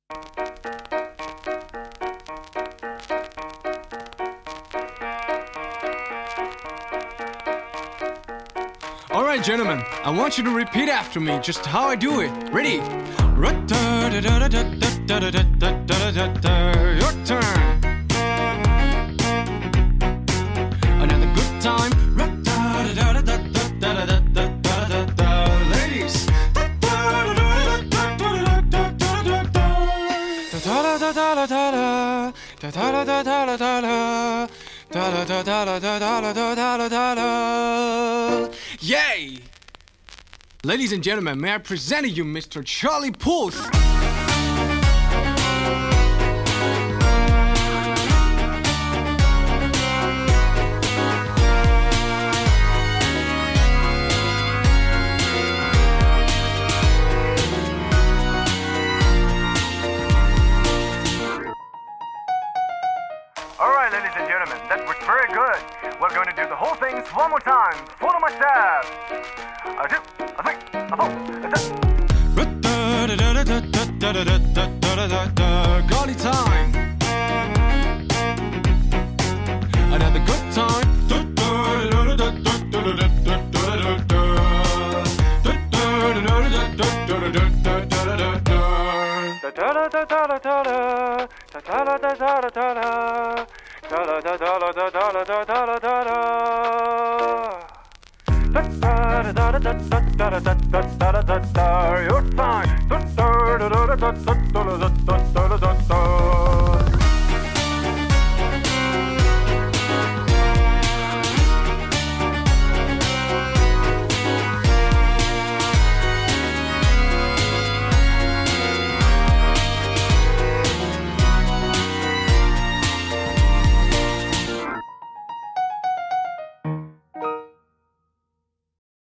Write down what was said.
Alright, gentlemen, I want you to repeat after me just how I do it. Ready? Your turn. Another good time. Ladies. Yay! Ladies and gentlemen, may I present to you Mr. Charlie Puth. Alright, ladies and gentlemen, that was very good. We're going to do the whole thing one more time. Follow my step. A two, a three, a four, a five. Golly time. Another good time. You're fine.